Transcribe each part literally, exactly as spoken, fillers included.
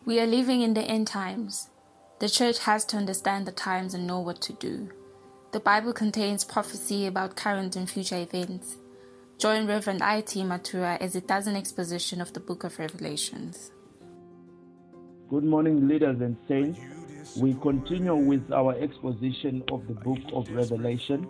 We are living in the end times. The church has to understand the times and know what to do. The Bible contains prophecy about current and future events. Join Reverend I T Matura as it does an exposition of the book of Revelations. Good morning, leaders and saints. We continue with our exposition of the book of Revelation.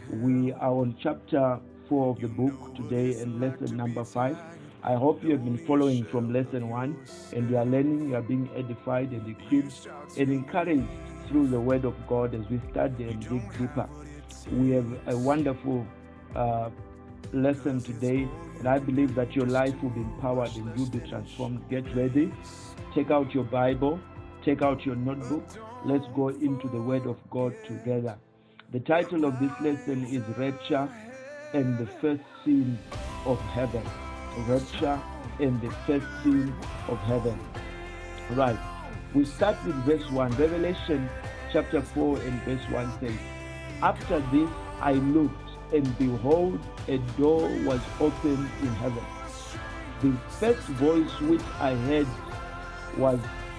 We are on chapter four of the book today and lesson number five. I hope you have been following from lesson one and you are learning, you are being edified and equipped and encouraged through the word of God as we study and dig deeper. We have a wonderful uh, lesson today, and I believe that your life will be empowered and you'll be transformed. Get ready, take out your Bible, take out your notebook. Let's go into the word of God together. The title of this lesson is Rapture and the First Scene of Heaven. Rapture and the first scene of heaven. Right. We start with verse one. Revelation chapter four and verse one says, After this I looked, and behold, a door was opened in heaven. The first voice which I heard was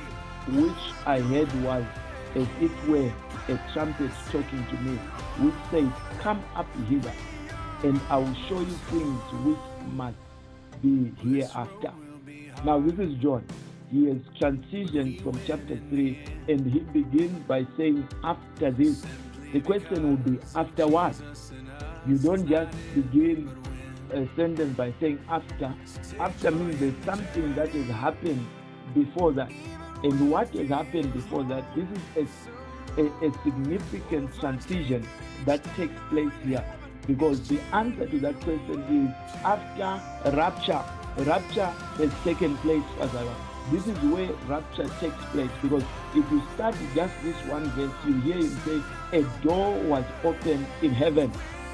which I heard was as it were a trumpet talking to me, which said, Come up hither, and I will show you things which must be hereafter. Now this is John. He has transitioned from chapter three and he begins by saying after this. The question will be after what? You don't just begin a sentence by saying after. After means there's something that has happened before that. And what has happened before that? This is a, a, a significant transition that takes place here. Because the answer to that question is after rapture. Rapture has taken place, as I was. This is where rapture takes place. Because if you start just this one verse, you hear him say, a door was opened in heaven.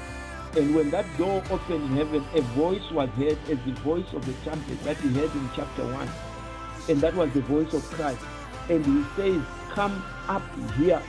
And when that door opened in heaven, a voice was heard as the voice of the trumpet that he heard in chapter one. And that was the voice of Christ. And he says, come up here.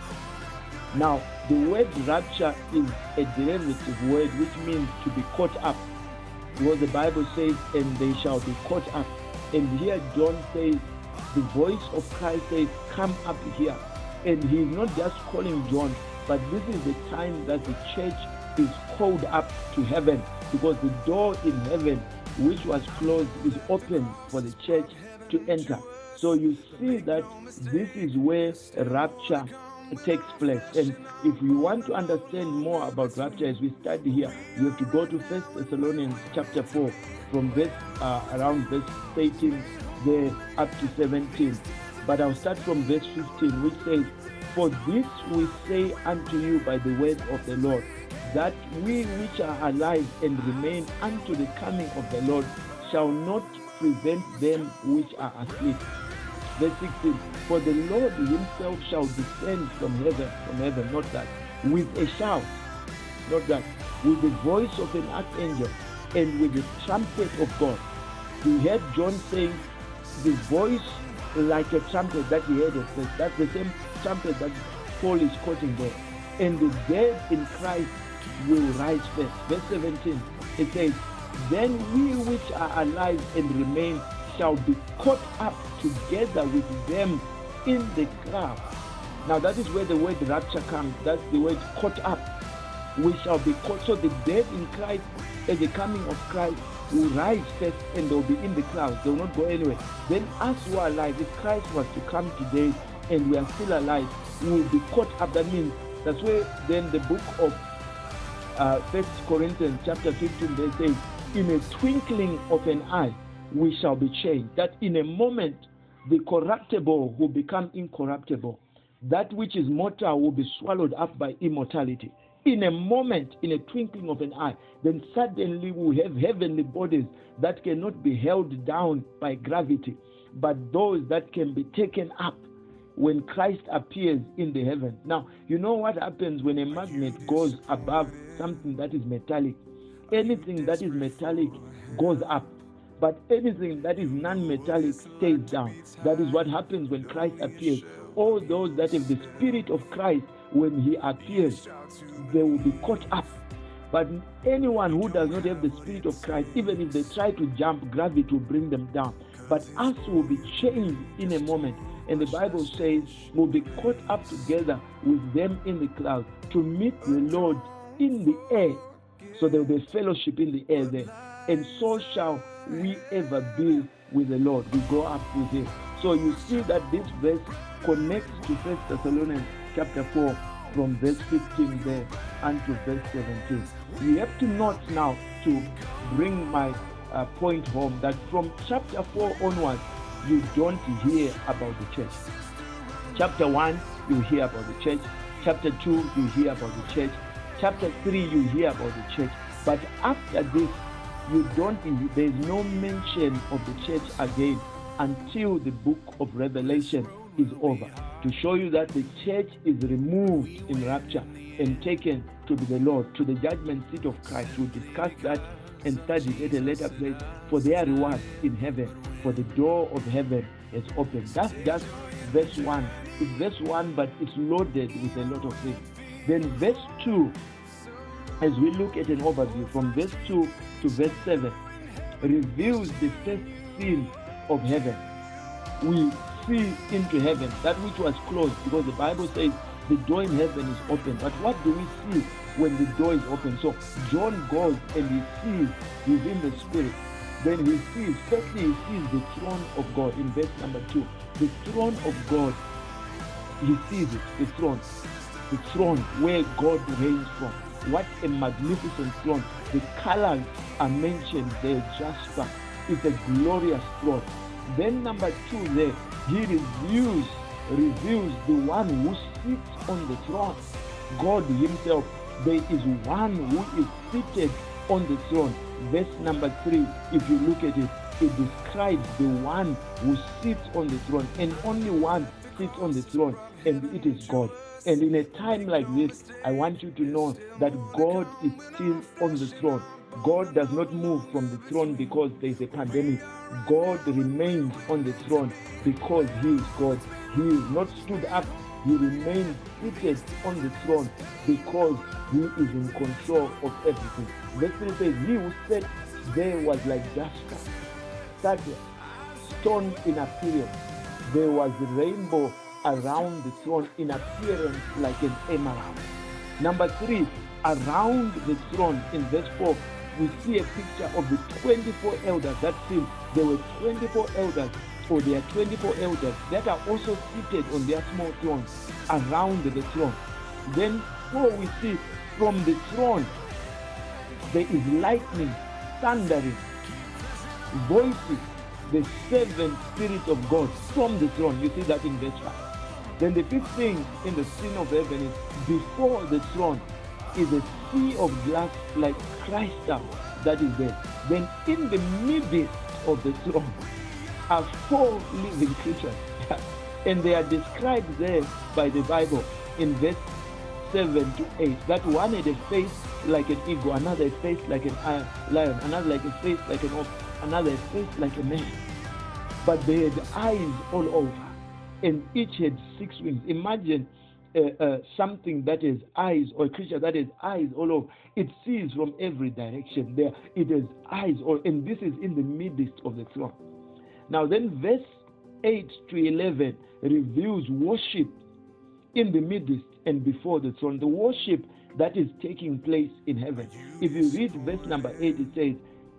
Now, the word rapture is a derivative word which means to be caught up. Because the Bible says, and they shall be caught up. And here John says, the voice of Christ says, come up here. And he's not just calling John, but this is the time that the church is called up to heaven. Because the door in heaven, which was closed, is open for the church to enter. So you see that this is where rapture takes place. And if you want to understand more about rapture as we study here, you have to go to First Thessalonians chapter four from verse uh, around verse eighteen there up to seventeen. But I'll start from verse fifteen, which says, For this we say unto you by the word of the Lord, that we which are alive and remain unto the coming of the Lord shall not prevent them which are asleep. Verse sixteen, For the Lord himself shall descend from heaven, from heaven, not that, with a shout, not that, with the voice of an archangel, and with the trumpet of God. You heard John saying, the voice like a trumpet that he heard at first. That's the same trumpet that Paul is quoting there. And the dead in Christ will rise first. Verse seventeen, it says, Then we which are alive and remain shall be caught up together with them in the clouds. Now that is where the word rapture comes. That's the word caught up. We shall be caught. So the dead in Christ, at the coming of Christ, will rise first and they'll be in the clouds. They will not go anywhere. Then us who are alive, if Christ was to come today and we are still alive, we will be caught up. That means that's where then the book of uh, First Corinthians chapter fifteen, they say, in a twinkling of an eye, we shall be changed. That in a moment, the corruptible will become incorruptible. That which is mortal will be swallowed up by immortality. In a moment, in a twinkling of an eye, then suddenly we have heavenly bodies that cannot be held down by gravity, but those that can be taken up when Christ appears in the heaven. Now, you know what happens when a magnet goes above something that is metallic? Anything that is metallic goes up. But anything that is non-metallic stays down. That is what happens when Christ appears. All those that have the Spirit of Christ, when he appears, they will be caught up. But anyone who does not have the Spirit of Christ, even if they try to jump, gravity will bring them down. but us will be changed in a moment. And the Bible says we'll be caught up together with them in the clouds to meet the Lord in the air. So there will be fellowship in the air there. And so shall we ever be with the Lord. We go up with him. So you see that this verse connects to First Thessalonians chapter four from verse fifteen there unto verse seventeen. We have to note now to bring my uh, point home that from chapter four onwards, you don't hear about the church. Chapter one, you hear about the church. Chapter two, you hear about the church. Chapter three, you hear about the church. But after this, you don't, there's no mention of the church again until the book of Revelation is over, to show you that the church is removed in rapture and taken to be the Lord, to the judgment seat of Christ. We'll discuss that and study at a later place for their reward in heaven, for the door of heaven is open. That's just verse one. It's verse one, but it's loaded with a lot of things. Then verse two, as we look at an overview from verse two to verse seven, reveals the first seal of heaven. We see into heaven that which was closed, because the Bible says the door in heaven is open. But what do we see when the door is open? So John goes and he sees within the spirit. Then he sees, firstly he sees the throne of God in verse number two. The throne of God, he sees it, the throne. The throne where God reigns from. What a magnificent throne. The colors are mentioned there, jasper. It's a glorious throne. Then number two there, he reveals, reveals the one who sits on the throne. God himself. There is one who is seated on the throne. Verse number three, if you look at it, it describes the one who sits on the throne, and only one sits on the throne, and it is God. And in a time like this, I want you to know that God is still on the throne. God does not move from the throne because there is a pandemic. God remains on the throne because he is God. He is not stood up. He remains seated on the throne because he is in control of everything. Verse three says, he who sat there was like jasper, sardine, stone in appearance. There was a rainbow around the throne in appearance like an emerald. Number three, around the throne in verse four, we see a picture of the twenty-four elders. That means there were twenty-four elders, or there are twenty-four elders that are also seated on their small thrones around the throne. Then four, we see from the throne there is lightning, thundering, voices, the seven spirits of God from the throne. You see that in verse five. Then the fifth thing in the scene of heaven is before the throne is a sea of glass like crystal that is there. Then in the midst of the throne are four living creatures. And they are described there by the Bible in verse seven to eight. That one had a face like an eagle, another a face like an lion, another like a face like an ox, another a face like a man. But they had eyes all over, and each had six wings. Imagine uh, uh, something that has eyes, or a creature that has eyes all over. It sees from every direction. There, it has eyes, all, and this is in the midst of the throne. Now then, verse eight to eleven reveals worship in the midst and before the throne. The worship that is taking place in heaven. If you read verse number eight, it says,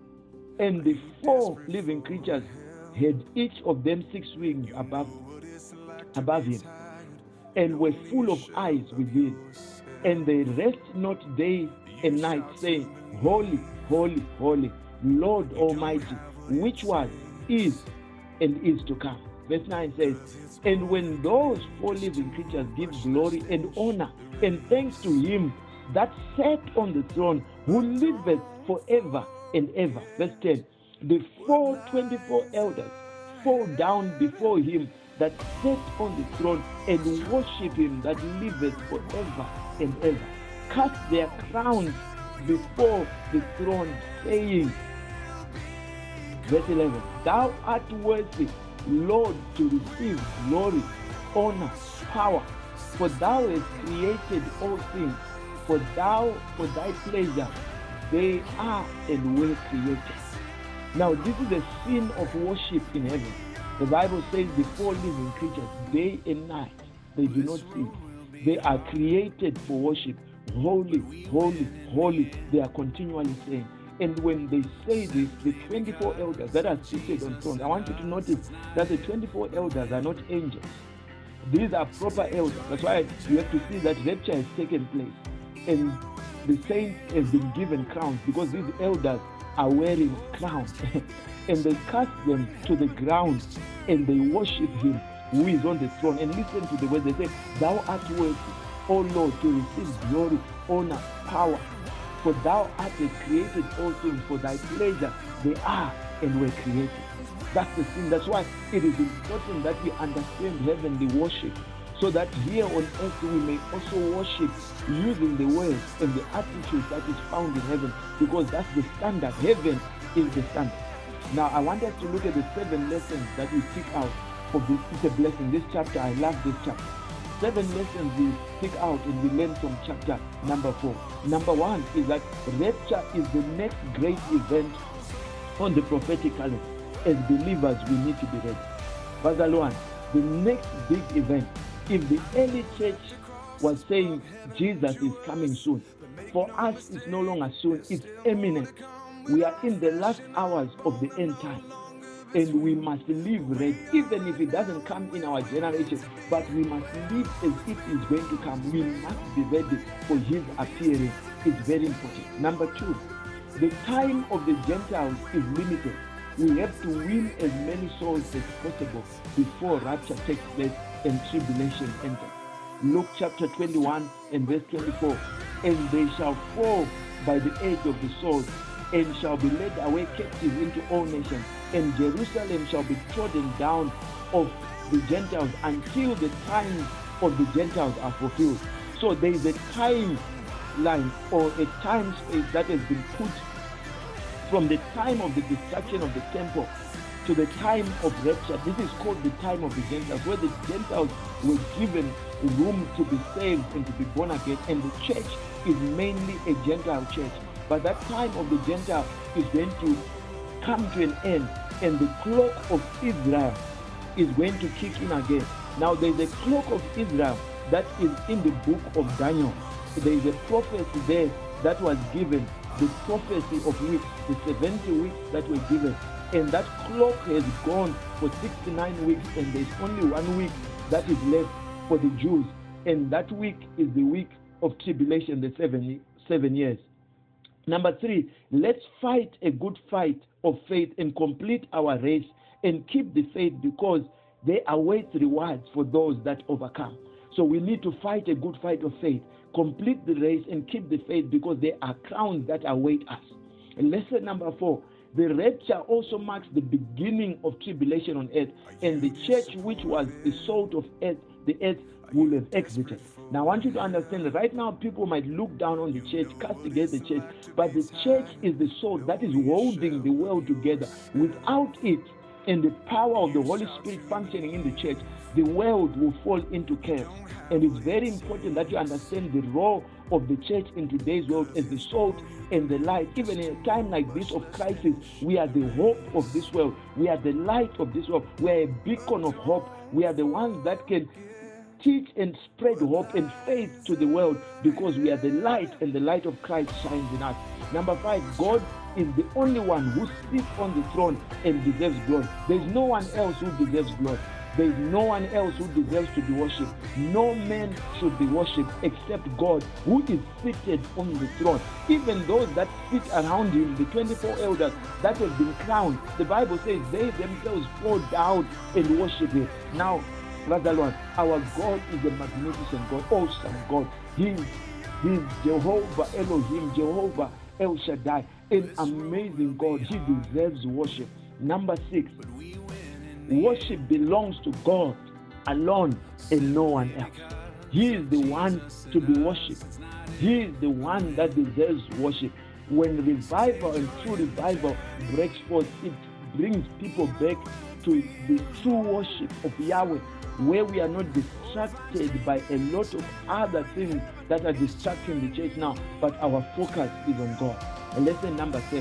and the four living creatures had each of them six wings above, above him, and were full of eyes within. And they rest not day and night, saying, Holy, holy, holy, Lord Almighty, which was, is, and is to come. Verse nine says, and when those four living creatures give glory and honor and thanks to him that sat on the throne, who liveth forever and ever. Verse ten, the four twenty-four elders fall down before him that sat on the throne and worship him that liveth forever and ever, cast their crowns before the throne, saying, verse eleven, thou art worthy, Lord, to receive glory, honor, power, for thou hast created all things, for thou, for thy pleasure, they are and were created. Now, this is the scene of worship in heaven. The Bible says the four living creatures, day and night, they do not cease. They are created for worship. Holy, holy, holy, they are continually saying. And when they say this, the twenty-four elders that are seated on thrones, I want you to notice that the twenty-four elders are not angels. These are proper elders. That's why you have to see that rapture has taken place. And the saints have been given crowns because these elders are wearing crowns. And they cast them to the ground and they worship him who is on the throne. And listen to the words they say, thou art worthy, O Lord, to receive glory, honor, power. For thou art created all things, for thy pleasure they are and were created. That's the thing. That's why it is important that we understand heavenly worship, so that here on earth we may also worship using the words and the attitude that is found in heaven, because that's the standard. Heaven is the standard. Now I want us to look at the seven lessons that we pick out of this. It's a blessing. This chapter, I love this chapter. Seven lessons we pick out and we learn from chapter number four. Number one is that rapture is the next great event on the prophetic calendar. As believers, we need to be ready. Verse one, the next big event. If the early church was saying Jesus is coming soon, for us it's no longer soon, it's imminent. We are in the last hours of the end time. And we must live ready, even if it doesn't come in our generation, but we must live as if it's going to come. We must be ready for his appearing. It's very important. Number two, the time of the Gentiles is limited. We have to win as many souls as possible before rapture takes place and tribulation enters. Luke chapter twenty-one and verse twenty-four, and they shall fall by the edge of the sword, and shall be led away captive into all nations, and Jerusalem shall be trodden down of the Gentiles until the time of the Gentiles are fulfilled. So there is a timeline or a time space that has been put from the time of the destruction of the temple to the time of rapture. This is called the time of the Gentiles, where the Gentiles were given room to be saved and to be born again, and the church is mainly a Gentile church. But that time of the Gentile is going to come to an end, and the clock of Israel is going to kick in again. Now there is a clock of Israel that is in the book of Daniel. There is a prophecy there that was given, the prophecy of weeks, the seventy weeks that were given. And that clock has gone for sixty-nine weeks, and there's only one week that is left for the Jews. And that week is the week of tribulation, the seven, seven years. Number three, let's fight a good fight of faith and complete our race and keep the faith, because there await rewards for those that overcome. So we need to fight a good fight of faith, complete the race and keep the faith, because there are crowns that await us. And lesson number four, the rapture also marks the beginning of tribulation on earth, and the church, which was the salt of earth, the earth will have exited. Now I want you to understand that right now people might look down on the church, castigate the church, but the church is the salt that is holding the world together. Without it and the power of the Holy Spirit functioning in the church, the world will fall into chaos. And it's very important that you understand the role of the church in today's world as the salt and the light. Even in a time like this of crisis, we are the hope of this world. We are the light of this world. We are a beacon of hope. We are the ones that can teach and spread hope and faith to the world, because we are the light, and the light of Christ shines in us. Number five, God is the only one who sits on the throne and deserves glory. There is no one else who deserves glory. There is no one else who deserves to be worshipped. No man should be worshipped except God, who is seated on the throne. Even those that sit around him, the twenty-four elders that have been crowned, the Bible says they themselves fall down and worship him. Now, Brother Lord, our God is a magnificent God, awesome God. He is, he is Jehovah Elohim, Jehovah El Shaddai, an amazing God. He deserves worship. Number six, worship belongs to God alone and no one else. He is the one to be worshipped. He is the one that deserves worship. When revival and true revival breaks forth, it brings people back to the true worship of Yahweh, where we are not distracted by a lot of other things that are distracting the church now, but our focus is on God. And lesson number seven,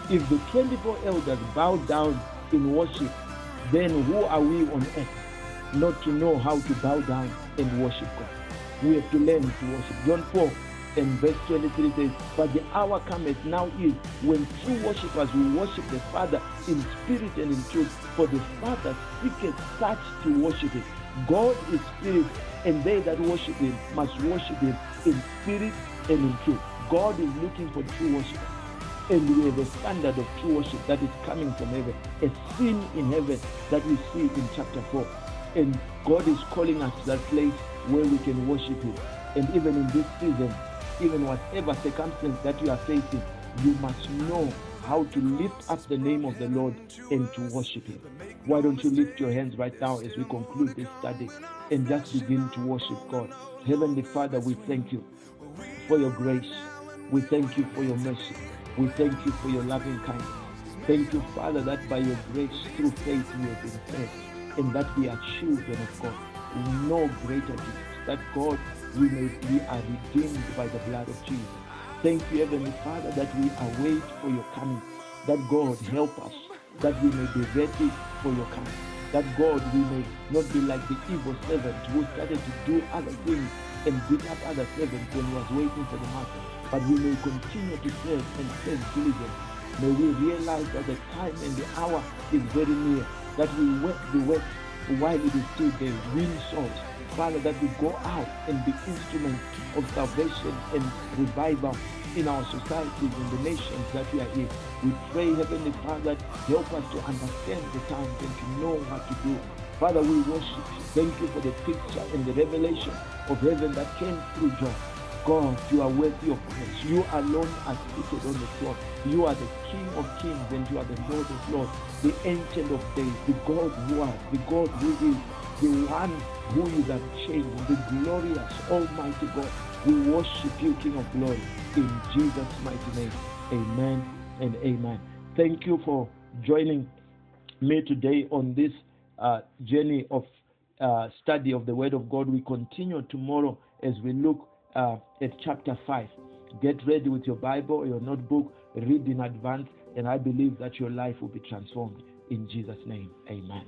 If the twenty-four elders bow down in worship, then who are we on earth not to know how to bow down and worship God? We have to learn to worship. John four and verse twenty-three says, but the hour cometh now is when true worshippers will worship the Father in spirit and in truth, for the Father seeketh such to worship him. God is spirit, and they that worship him must worship him in spirit and in truth. God is looking for true worship. And we have a standard of true worship that is coming from heaven, a scene in heaven that we see in chapter four. And God is calling us to that place where we can worship him. And even in this season, even whatever circumstance that you are facing, you must know how to lift up the name of the Lord and to worship him. Why don't you lift your hands right now as we conclude this study and just begin to worship God. Heavenly Father, we thank you for your grace. We thank you for your mercy. We thank you for your loving kindness. Thank you, Father, that by your grace, through faith, we have been saved, and that we are children of God. We know greater gifts, that God, we may we are redeemed by the blood of Jesus. Thank you, Heavenly Father, that we await for your coming. That God, help us, that we may be ready for your coming. That God, we may not be like the evil servant who started to do other things and beat up other servants when he was waiting for the master. But we may continue to serve and serve diligently. May we realize that the time and the hour is very near, that we work the work while it is still there, win souls. Father, that we go out and be instruments of salvation and revival in our societies, in the nations that we are in. We pray, Heavenly Father, that help us to understand the times and to know what to do. Father, we worship you. Thank you for the picture and the revelation of heaven that came through John. God, you are worthy of praise. You alone are seated on the throne. You are the King of kings and you are the Lord of lords, the Ancient of days, the God who was, the God who is, the one who is unchanged, the glorious Almighty God. We worship you, King of glory, in Jesus' mighty name. Amen and amen. Thank you for joining me today on this uh, journey of uh, study of the Word of God. We continue tomorrow as we look uh, at chapter five. Get ready with your Bible or your notebook, read in advance, and I believe that your life will be transformed. In Jesus' name, amen.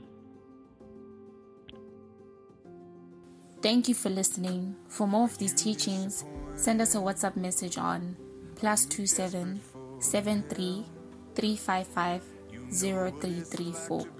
Thank you for listening. For more of these teachings, send us a WhatsApp message on plus two seven seven three three five five zero three three four.